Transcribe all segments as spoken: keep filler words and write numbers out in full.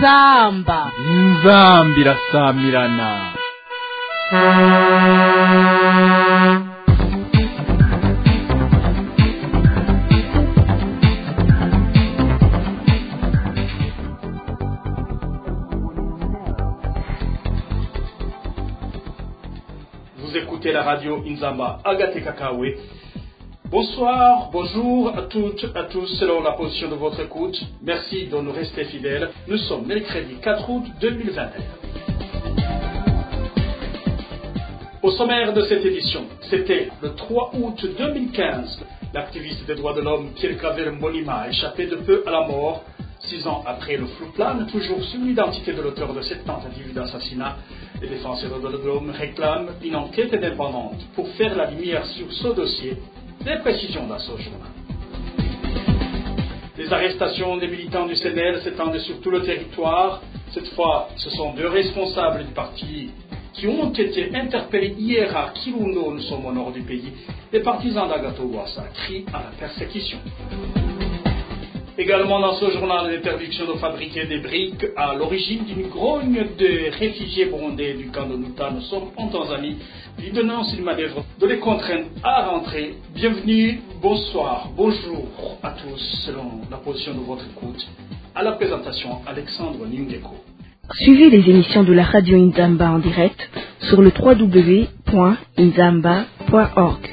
inzamba inzamba irasamirana. Vous écoutez la radio Inzamba Agate Kakawe. Bonsoir, bonjour à toutes, à tous, selon la position de votre écoute. Merci de nous rester fidèles. Nous sommes mercredi quatre août deux mille vingt et un. Au sommaire de cette édition, c'était le trois août deux mille quinze. L'activiste des droits de l'homme Pierre Claver Mbonimpa a échappé de peu à la mort. Six ans après, le flou plane toujours sur l'identité de l'auteur de cette tentative d'assassinat. Les défenseurs des droits de l'homme réclament une enquête indépendante pour faire la lumière sur ce dossier. Des précisions dans ce journal. Les arrestations des militants du C N L s'étendent sur tout le territoire. Cette fois, ce sont deux responsables du parti qui ont été interpellés hier à Kirundo, nous sommes au nord du pays. Les partisans d'Agathon Rwasa crient à la persécution. Également dans ce journal, l'interdiction de fabriquer des briques à l'origine d'une grogne de réfugiés burundais du camp de Nuta. Nous sommes en Tanzanie. Ils dénoncent une manœuvre de les contraindre à rentrer. Bienvenue, bonsoir, bonjour à tous, selon la position de votre écoute. À la présentation, Alexandre Ningeko. Suivez les émissions de la radio Inzamba en direct sur le w w w point inzamba point org.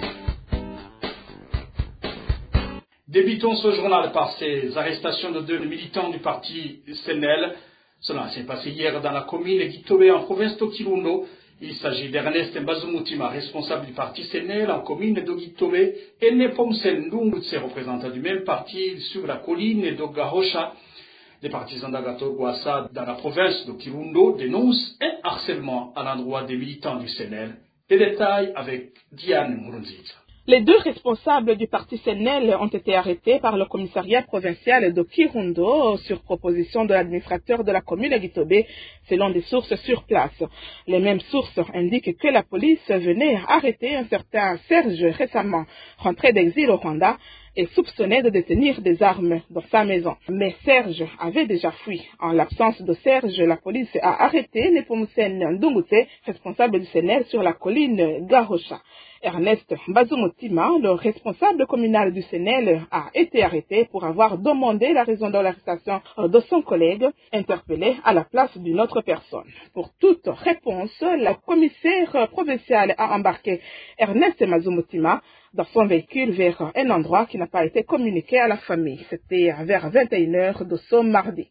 Débutons ce journal par ces arrestations de deux militants du parti C N L. Cela s'est passé hier dans la commune de Gitobe en province de Kirundo. Il s'agit d'Ernest Mbazumutima, responsable du parti C N L en commune de Gitobe, et Nepomsel Ndungutse, représentant du même parti sur la colline de Gahosha. Les partisans d'Agathon Rwasa dans la province de Kirundo dénoncent un harcèlement à l'endroit des militants du C N L. Les détails avec Diane Murunziza. Les deux responsables du parti C N L ont été arrêtés par le commissariat provincial de Kirundo sur proposition de l'administrateur de la commune de Gitobe, selon des sources sur place. Les mêmes sources indiquent que la police venait arrêter un certain Serge récemment rentré d'exil au Rwanda et soupçonné de détenir des armes dans sa maison. Mais Serge avait déjà fui. En l'absence de Serge, la police a arrêté Nepomsel Ndungutse, responsable du C N L sur la colline Gahosha. Ernest Mbazumutima, le responsable communal du C N L, a été arrêté pour avoir demandé la raison de l'arrestation de son collègue, interpellé à la place d'une autre personne. Pour toute réponse, la commissaire provinciale a embarqué Ernest Mbazumutima dans son véhicule vers un endroit qui n'a pas été communiqué à la famille. C'était vers vingt et une heures de ce mardi.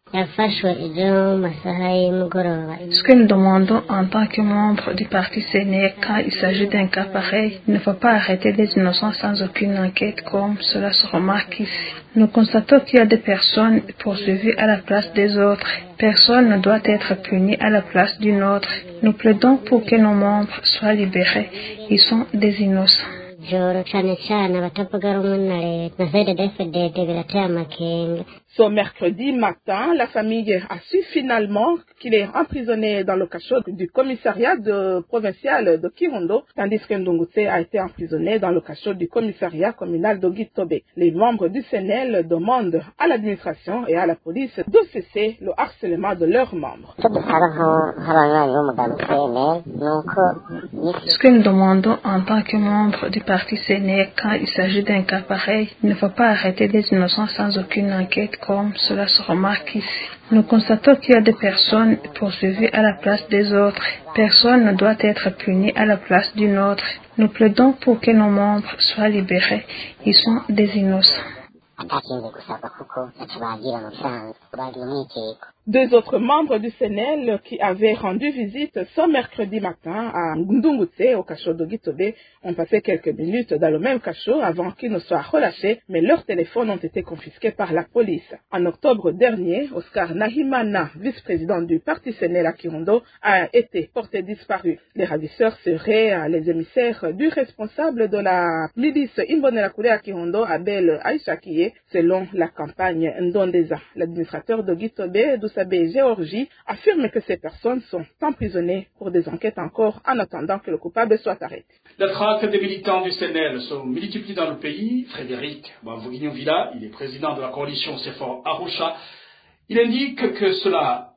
Ce que nous demandons en tant que membres du parti C N L, quand il s'agit d'un cas pareil, il ne faut pas arrêter des innocents sans aucune enquête comme cela se remarque ici. Nous constatons qu'il y a des personnes poursuivies à la place des autres. Personne ne doit être puni à la place d'une autre. Nous plaidons pour que nos membres soient libérés. Ils sont des innocents. Ce mercredi matin, la famille a su finalement qu'il est emprisonné dans le cachot du commissariat de provincial de Kirundo, tandis que Ndungutse a été emprisonné dans le cachot du commissariat communal de Gitobe. Les membres du C N L demandent à l'administration et à la police de cesser le harcèlement de leurs membres. Ce que nous demandons en tant que membres du parti C N L, quand il s'agit d'un cas pareil, il ne faut pas arrêter des innocents sans aucune enquête comme cela se remarque ici. Nous constatons qu'il y a des personnes poursuivies à la place des autres. Personne ne doit être puni à la place d'une autre. Nous plaidons pour que nos membres soient libérés. Ils sont des innocents. Deux autres membres du C N L qui avaient rendu visite ce mercredi matin à Ndungutse, au cachot de Gitobe, ont passé quelques minutes dans le même cachot avant qu'ils ne soient relâchés, mais leurs téléphones ont été confisqués par la police. En octobre dernier, Oscar Nahimana, vice-président du parti C N L à Kirundo, a été porté disparu. Les ravisseurs seraient les émissaires du responsable de la milice Imbonerakure à Kirundo, Abel Aïchakiye, selon la campagne Ndondeza. L'administrateur de Gitobe, Dousabe Géorgie, affirme que ces personnes sont emprisonnées pour des enquêtes encore en attendant que le coupable soit arrêté. La traque des militants du C N L se multiplie dans le pays. Frédéric Bamvugignon Villa, il est président de la coalition C F O R Arusha. Il indique que cela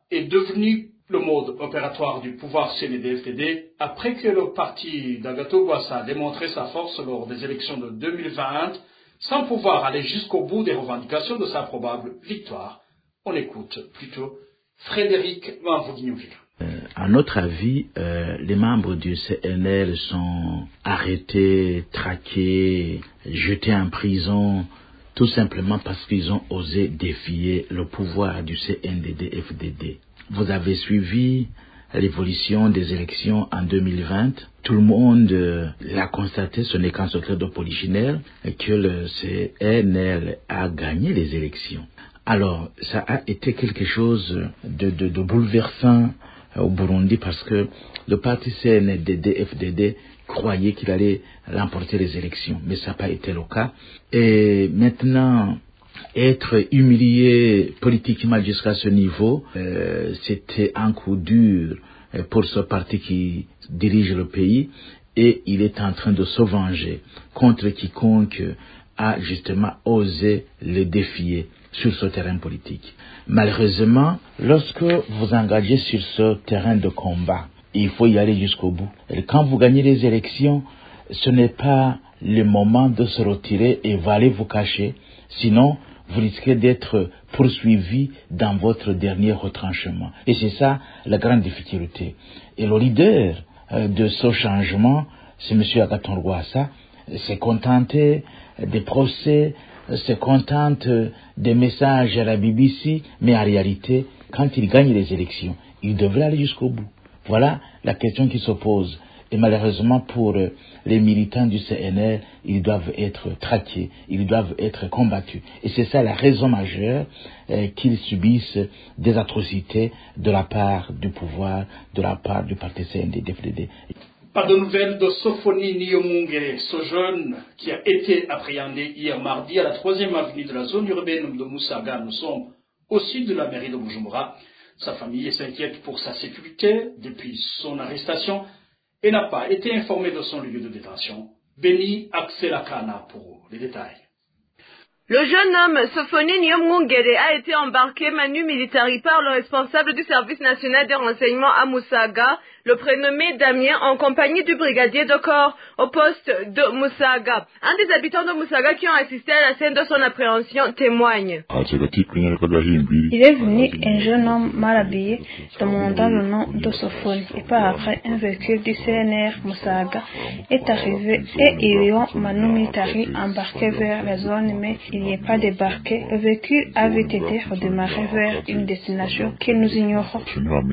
est devenu le mode opératoire du pouvoir C N D F D D après que le parti d'Agathon Rwasa a démontré sa force lors des élections de deux mille vingt sans pouvoir aller jusqu'au bout des revendications de sa probable victoire. On écoute plutôt Frédéric Van Vognioville. Euh, à notre avis, euh, les membres du C N L sont arrêtés, traqués, jetés en prison, tout simplement parce qu'ils ont osé défier le pouvoir du C N D D F D D. Vous avez suivi l'évolution des élections en deux mille vingt. Tout le monde euh, l'a constaté, ce n'est qu'un secret de polichinelle, que le C N L a gagné les élections. Alors, ça a été quelque chose de, de, de bouleversant au Burundi parce que le parti C N D D F D D croyait qu'il allait remporter les élections, mais ça n'a pas été le cas. Et maintenant, être humilié politiquement jusqu'à ce niveau, euh, c'était un coup dur pour ce parti qui dirige le pays et il est en train de se venger contre quiconque a justement osé le défier sur ce terrain politique. Malheureusement, lorsque vous engagez sur ce terrain de combat, il faut y aller jusqu'au bout. Et quand vous gagnez les élections, ce n'est pas le moment de se retirer et vous allez vous cacher, sinon vous risquez d'être poursuivi dans votre dernier retranchement. Et c'est ça la grande difficulté. Et le leader euh, de ce changement, c'est M. Agathon Rwasa, s'est contenté des procès, se contente des messages à la B B C, mais en réalité, quand il gagne les élections, il devrait aller jusqu'au bout. Voilà la question qui se pose. Et malheureusement pour les militants du C N L, ils doivent être traqués, ils doivent être combattus. Et c'est ça la raison majeure euh, qu'ils subissent des atrocités de la part du pouvoir, de la part du parti C N D D F D D. Pas de nouvelles de Sofoni Niyomungere, ce jeune qui a été appréhendé hier mardi à la troisième avenue de la zone urbaine de Musaga. Nous sommes au sud de la mairie de Bujumbura. Sa famille s'inquiète pour sa sécurité depuis son arrestation et n'a pas été informée de son lieu de détention. Béni Akselakana pour les détails. Le jeune homme Sofoni Niyomungere a été embarqué manu militari par le responsable du service national des renseignements à Musaga, le prénommé Damien, en compagnie du brigadier de corps au poste de Musaga. Un des habitants de Musaga qui ont assisté à la scène de son appréhension témoigne. Il est venu un jeune homme mal habillé, demandant le nom de Sofoni. Et par après, un véhicule du C N R Musaga est arrivé et ils ont manu militari embarqué vers la zone, mais il n'y est pas débarqué. Le véhicule avait été redémarré vers une destination que nous ignorons.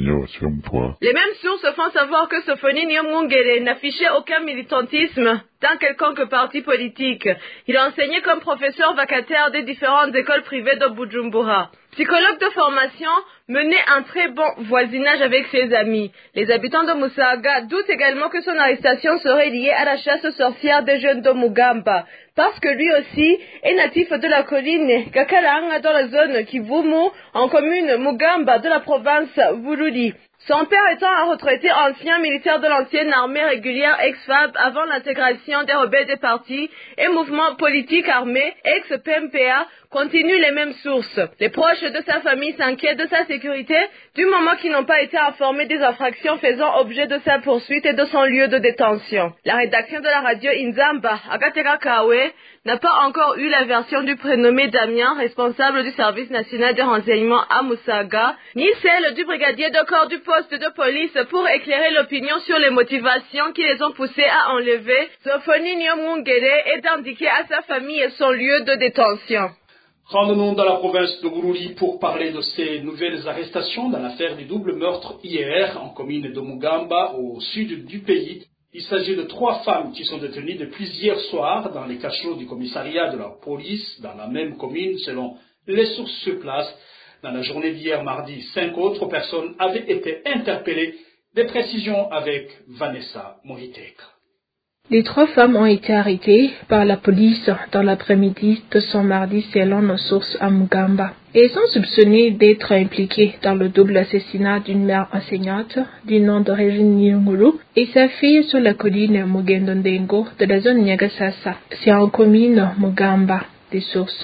Les mêmes sources font savoir que Sofoni Niyomungere n'affichait aucun militantisme dans quelconque parti politique. Il a enseigné comme professeur vacataire des différentes écoles privées de Bujumbura. Psychologue de formation, menait un très bon voisinage avec ses amis. Les habitants de Musaga doutent également que son arrestation serait liée à la chasse aux sorcières des jeunes de Mugamba, parce que lui aussi est natif de la colline Kakalanga dans la zone Kivumu, en commune Mugamba de la province Bururi. Son père étant un retraité ancien militaire de l'ancienne armée régulière ex-F A B avant l'intégration des rebelles des partis et mouvements politiques armés ex-P M P A, continuent les mêmes sources. Les proches de sa famille s'inquiètent de sa sécurité du moment qu'ils n'ont pas été informés des infractions faisant objet de sa poursuite et de son lieu de détention. La rédaction de la radio Inzamba, Agateka Kawe, n'a pas encore eu la version du prénommé Damien, responsable du service national de renseignement à Musaga, ni celle du brigadier de corps du poste de police pour éclairer l'opinion sur les motivations qui les ont poussés à enlever Sofoni Niyomungere et d'indiquer à sa famille son lieu de détention. Rendons-nous dans la province de Bururi pour parler de ces nouvelles arrestations dans l'affaire du double meurtre hier en commune de Mugamba au sud du pays. Il s'agit de trois femmes qui sont détenues depuis hier soir dans les cachots du commissariat de la police dans la même commune selon les sources sur place. Dans la journée d'hier mardi, cinq autres personnes avaient été interpellées. Des précisions avec Vanessa Moriteka. Les trois femmes ont été arrêtées par la police dans l'après-midi de ce mardi selon nos sources à Mugamba. Elles sont soupçonnées d'être impliquées dans le double assassinat d'une mère enseignante du nom d'origine Nyungulu et sa fille sur la colline Mugendondengo de la zone Nyagasasa. C'est en commune Mugamba. Des sources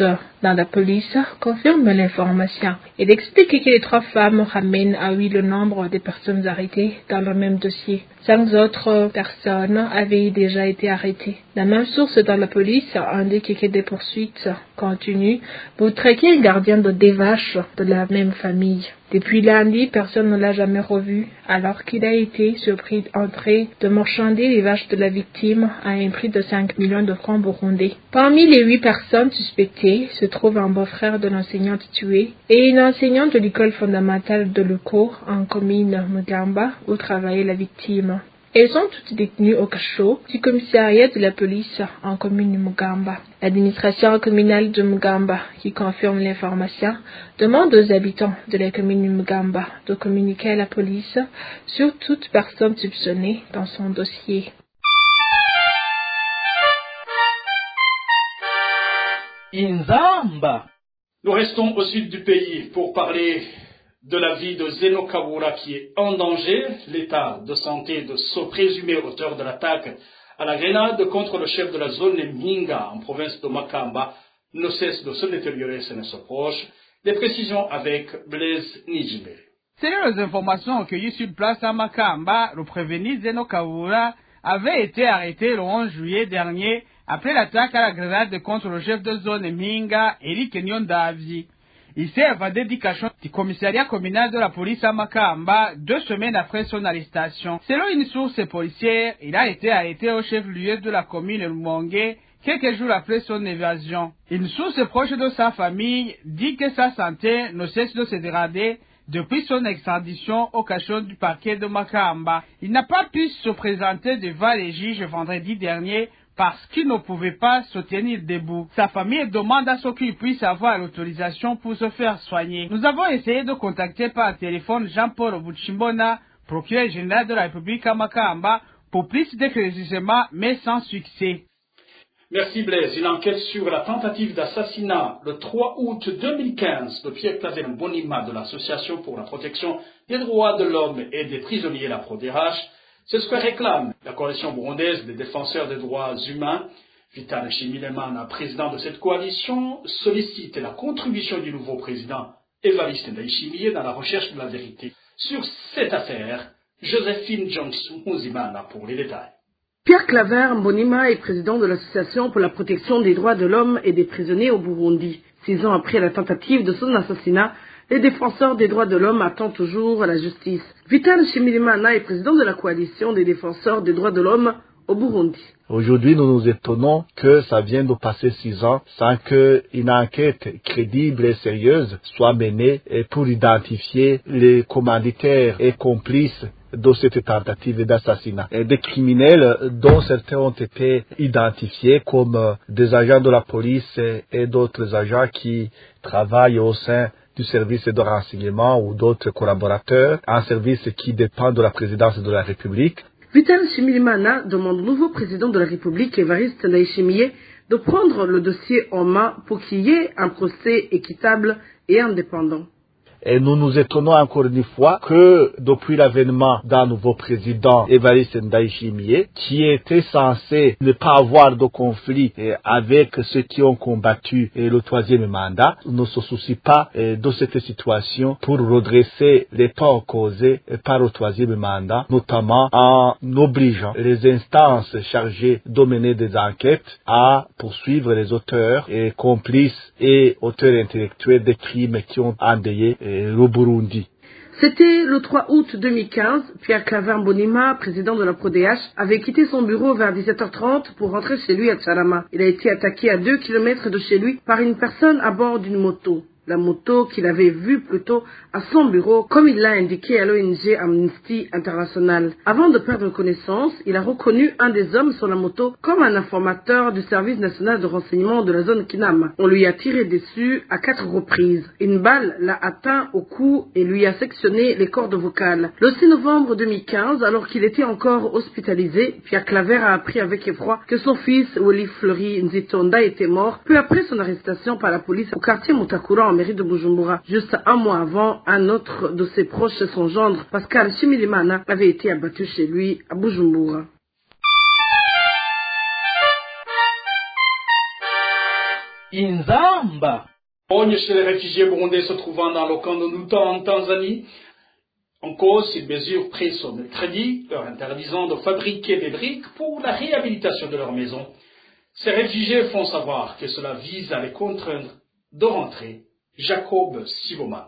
dans la police confirme l'information. Il explique que les trois femmes ramènent à huit le nombre de personnes arrêtées dans le même dossier. Cinq autres personnes avaient déjà été arrêtées. La même source dans la police indique que des poursuites continuent pour traquer un gardien de des vaches de la même famille. Depuis lundi, personne ne l'a jamais revu, alors qu'il a été surpris en train de marchander les vaches de la victime à un prix de cinq millions de francs burundais. Parmi les huit personnes suspectées se trouve un beau-frère de l'enseignante tuée et une enseignante de l'école fondamentale de Luko en commune Mugamba où travaillait la victime. Elles sont toutes détenues au cachot du commissariat de la police en commune Mugamba. L'administration communale de Mugamba, qui confirme l'information, demande aux habitants de la commune Mugamba de communiquer à la police sur toute personne soupçonnée dans son dossier. Inzamba. Nous restons au sud du pays pour parler de la vie de Zeno Kabura qui est en danger. L'état de santé de ce présumé auteur de l'attaque à la grenade contre le chef de la zone Minga en province de Makamba ne cesse de se détériorer, ce ne se proche. Des précisions avec Blaise Nijimbe. Selon les informations recueillies sur place à Makamba, le prévenu Zeno Kabura avait été arrêté le onze juillet dernier après l'attaque à la grenade contre le chef de zone Minga, Eric Nyondavyi. Il s'est évadé du cachot du commissariat communal de la police à Makamba deux semaines après son arrestation. Selon une source policière, il a été arrêté au chef-lieu de la commune Lumongue quelques jours après son évasion. Une source proche de sa famille dit que sa santé ne cesse de se dégrader depuis son extradition au cachot du parquet de Makamba. Il n'a pas pu se présenter devant les juges vendredi dernier parce qu'il ne pouvait pas se tenir debout. Sa famille demande à ce qu'il puisse avoir l'autorisation pour se faire soigner. Nous avons essayé de contacter par téléphone Jean-Paul Buchimbona, procureur général de la République à Makamba, pour plus d'éclaircissements, mais sans succès. Merci Blaise. Une enquête sur la tentative d'assassinat le trois août deux mille quinze de Pierre-Claver Mbonima de l'Association pour la protection des droits de l'homme et des prisonniers, la PRODH, c'est ce que réclame la coalition burundaise des défenseurs des droits humains. Vital Nshimirimana, président de cette coalition, sollicite la contribution du nouveau président Evariste Ndayishimiye dans la recherche de la vérité. Sur cette affaire, Joséphine Johnson-Muzimana pour les détails. Pierre-Claver Mbonima est président de l'Association pour la protection des droits de l'homme et des prisonniers au Burundi. Six ans après la tentative de son assassinat, les défenseurs des droits de l'homme attendent toujours la justice. Vital Nshimirimana est président de la coalition des défenseurs des droits de l'homme au Burundi. Aujourd'hui, nous nous étonnons que ça vienne de passer six ans sans qu'une enquête crédible et sérieuse soit menée pour identifier les commanditaires et complices de cette tentative d'assassinat. Et des criminels dont certains ont été identifiés comme des agents de la police et d'autres agents qui travaillent au sein du service de renseignement ou d'autres collaborateurs, un service qui dépend de la présidence de la République. Vital Nshimirimana demande au nouveau président de la République, Evariste Ndayishimiye, de prendre le dossier en main pour qu'il y ait un procès équitable et indépendant. Et nous nous étonnons encore une fois que depuis l'avènement d'un nouveau président, Evariste Ndayishimiye, qui était censé ne pas avoir de conflit avec ceux qui ont combattu le troisième mandat, ne se soucie pas de cette situation pour redresser les torts causés par le troisième mandat, notamment en obligeant les instances chargées de mener des enquêtes à poursuivre les auteurs et complices et auteurs intellectuels des crimes qui ont endeuillé le Burundi. C'était le trois août deux mille quinze. Pierre-Claver Mbonima, président de la PRODH, avait quitté son bureau vers dix-sept heures trente pour rentrer chez lui à Tcharama. Il a été attaqué à deux kilomètres de chez lui par une personne à bord d'une moto. La moto qu'il avait vue plus tôt à son bureau, comme il l'a indiqué à l'O N G Amnesty International. Avant de perdre connaissance, il a reconnu un des hommes sur la moto comme un informateur du service national de renseignement de la zone Kinama. On lui a tiré dessus à quatre reprises. Une balle l'a atteint au cou et lui a sectionné les cordes vocales. Le six novembre deux mille quinze, alors qu'il était encore hospitalisé, Pierre-Claver a appris avec effroi que son fils, Woli Fleury Nzitonda, était mort peu après son arrestation par la police au quartier Mutakura en mairie de Bujumbura. Juste un mois avant, un autre de ses proches, son gendre, Pascal Nshimirimana, avait été abattu chez lui à Bujumbura. Inzamba. Chez les réfugiés burundais se trouvant dans le camp de Nduta en Tanzanie, en cause, une mesure prise au mercredi, leur interdisant de fabriquer des briques pour la réhabilitation de leur maison. Ces réfugiés font savoir que cela vise à les contraindre de rentrer. Jacob Siboman.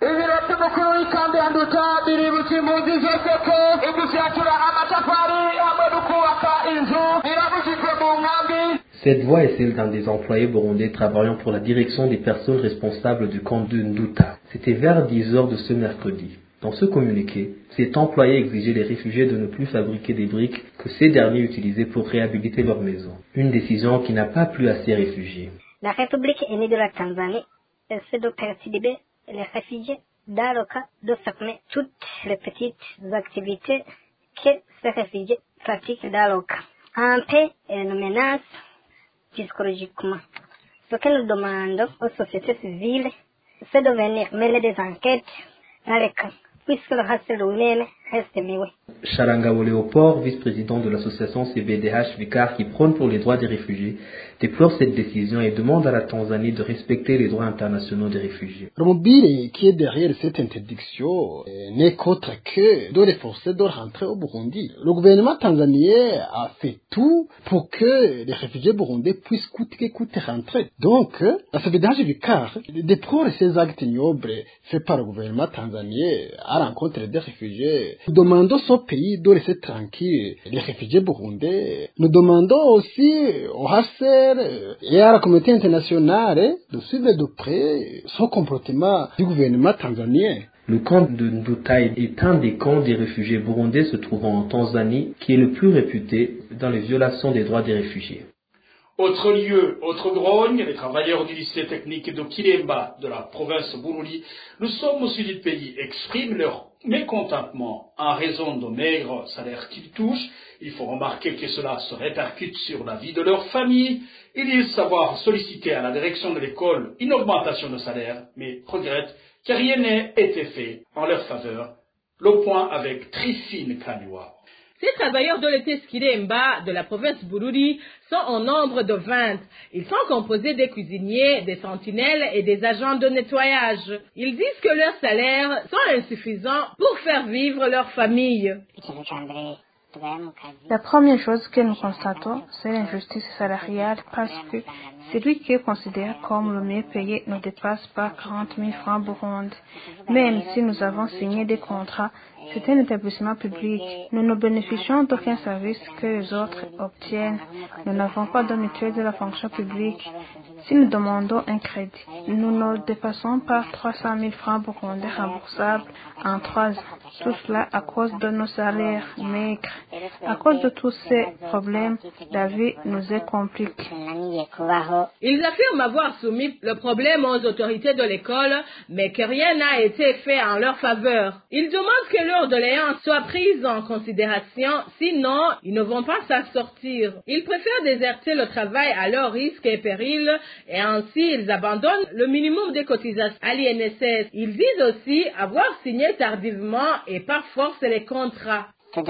Cette voix est celle d'un des employés burundais travaillant pour la direction des personnes responsables du camp de Nduta. C'était vers dix heures de ce mercredi. Dans ce communiqué, cet employé exigeait les réfugiés de ne plus fabriquer des briques que ces derniers utilisaient pour réhabiliter leur maison. Une décision qui n'a pas plu à ces réfugiés. La République unie de la Tanzanie essaie de perturber les réfugiés dans le cas de fermer toutes les petites activités que ces réfugiés pratiquent dans le camp. En paix, elle nous menace psychologiquement. Ce que nous demandons aux sociétés civiles, c'est de venir mener des enquêtes dans les camps, puisque le racisme humain reste mieux. Charangabo Léopord, vice-président de l'association C V D H Vicar qui prône pour les droits des réfugiés, déplore cette décision et demande à la Tanzanie de respecter les droits internationaux des réfugiés. Le mobile qui est derrière cette interdiction n'est qu'autre que de les forcer de rentrer au Burundi. Le gouvernement tanzanien a fait tout pour que les réfugiés burundais puissent coûte que coûte rentrer. Donc, la C V D H Vicar déplore ces actes ignobles faits par le gouvernement tanzanien à l'encontre des réfugiés. Nous demandons au pays de laisser tranquille les réfugiés burundais. Nous demandons aussi au H C R et à la communauté internationale de suivre de près ce comportement du gouvernement tanzanien. Le camp de Nduta est un des camps des réfugiés burundais se trouvant en Tanzanie qui est le plus réputé dans les violations des droits des réfugiés. Autre lieu, autre grogne, les travailleurs du lycée technique de Kiremba de la province Bururi, nous sommes au sud du pays, expriment leur mécontentement en raison de maigres salaires qu'ils touchent. Il faut remarquer que cela se répercute sur la vie de leur famille. Ils disent savoir solliciter à la direction de l'école une augmentation de salaire, mais regrettent que rien n'ait été fait en leur faveur. Le point avec Trifine Kanywa. Ces travailleurs de l'E T S Kiremba de la province Bururi sont au nombre de vingt. Ils sont composés des cuisiniers, des sentinelles et des agents de nettoyage. Ils disent que leurs salaires sont insuffisants pour faire vivre leur famille. La première chose que nous constatons, c'est l'injustice salariale parce que celui qui est considéré comme le mieux payé ne dépasse pas quarante mille francs Burundi. Même si nous avons signé des contrats, c'est un établissement public. Nous ne bénéficions d'aucun service que les autres obtiennent. Nous n'avons pas de mutuelle de la fonction publique. Si nous demandons un crédit, nous ne dépassons pas trois cent mille francs burundais remboursables en trois ans. Tout cela à cause de nos salaires maigres. À cause de tous ces problèmes, la vie nous est compliquée. Ils affirment avoir soumis le problème aux autorités de l'école, mais que rien n'a été fait en leur faveur. Ils demandent que leurs doléances soient prises en considération, sinon ils ne vont pas s'en sortir. Ils préfèrent déserter le travail à leur risque et péril, et ainsi ils abandonnent le minimum des cotisations à l'I N S S. Ils disent aussi avoir signé tardivement et par force les contrats.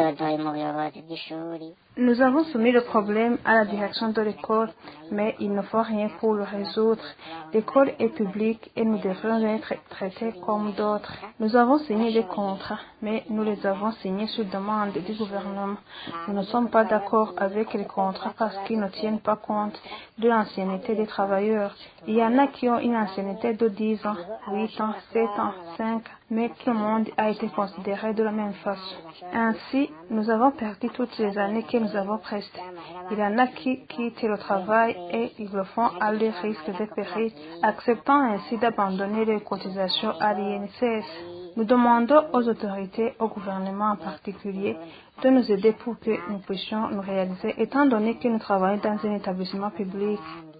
Nous avons soumis le problème à la direction de l'école, mais il ne faut rien pour le résoudre. L'école est publique et nous devons être traités comme d'autres. Nous avons signé des contrats, mais nous les avons signés sur demande du gouvernement. Nous ne sommes pas d'accord avec les contrats parce qu'ils ne tiennent pas compte de l'ancienneté des travailleurs. Il y en a qui ont une ancienneté de dix ans, huit ans, sept ans, cinq ans, mais tout le monde a été considéré de la même façon. Ainsi, nous avons perdu toutes les années que nous avons prestées. Il y en a qui quittent le travail et ils le font à leur risque de péril, acceptant ainsi d'abandonner les cotisations à l'I N S S. Nous demandons aux autorités, au gouvernement en particulier, de nous aider pour que nous puissions nous réaliser, étant donné que nous travaillons dans un établissement public.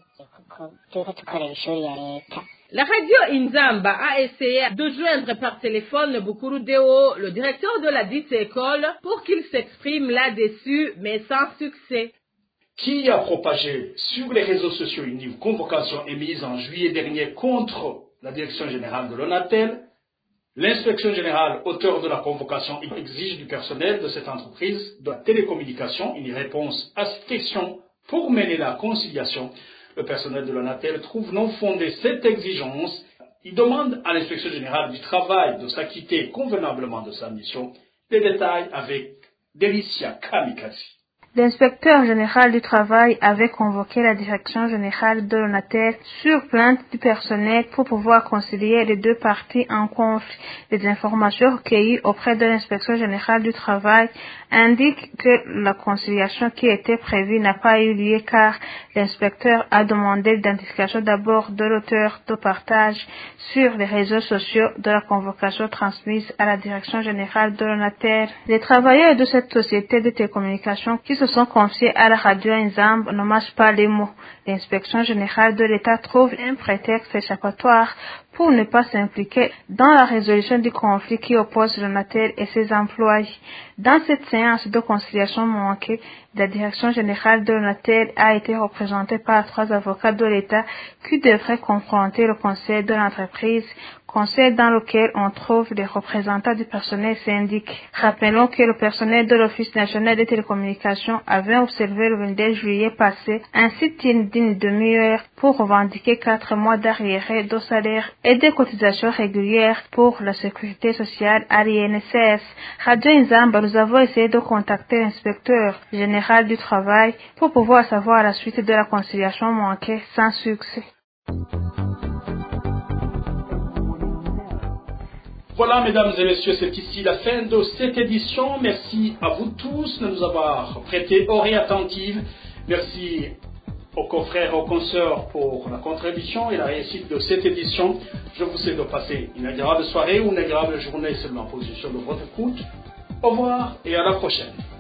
La radio Inzamba a essayé de joindre par téléphone Bukuru Deo, le directeur de la dite école, pour qu'il s'exprime là-dessus, mais sans succès. Qui a propagé sur les réseaux sociaux une convocation émise en juillet dernier contre la direction générale de l'ONATEL? L'inspection générale, auteur de la convocation, exige du personnel de cette entreprise de la télécommunication une réponse à cette question pour mener la conciliation. Le personnel de l'ONATEL trouve non fondée cette exigence. Il demande à l'inspection générale du travail de s'acquitter convenablement de sa mission. Les détails avec Delicia Kamikaze. L'inspecteur général du travail avait convoqué la direction générale de l'ONATEL sur plainte du personnel pour pouvoir concilier les deux parties en conflit. Les informations recueillies auprès de l'inspection générale du travail indiquent que la conciliation qui était prévue n'a pas eu lieu car l'inspecteur a demandé l'identification d'abord de l'auteur de partage sur les réseaux sociaux de la convocation transmise à la direction générale de l'ONATEL. Les travailleurs de cette société de télécommunications qui se sont confiés à la radio Inzambe ne mâchent pas les mots. L'inspection générale de l'État trouve un prétexte échappatoire pour ne pas s'impliquer dans la résolution du conflit qui oppose l'ONATEL et ses employés. Dans cette séance de conciliation manquée, la direction générale de l'ONATEL a été représentée par trois avocats de l'État qui devraient confronter le conseil de l'entreprise, conseil dans lequel on trouve les représentants du personnel syndic. Rappelons que le personnel de l'Office national des télécommunications avait observé le vingt-deux juillet passé un sit-in d'une demi-heure pour revendiquer quatre mois d'arriérés de salaire et des cotisations régulières pour la sécurité sociale à l'I N S S. Radio Inzamba, nous avons essayé de contacter l'inspecteur général du travail pour pouvoir savoir la suite de la conciliation manquée sans succès. Voilà, mesdames et messieurs, c'est ici la fin de cette édition. Merci à vous tous de nous avoir prêté oreille attentive. Merci aux confrères et aux consoeurs pour la contribution et la réussite de cette édition. Je vous souhaite de passer une agréable soirée ou une agréable journée selon la position de votre écoute. Au revoir et à la prochaine.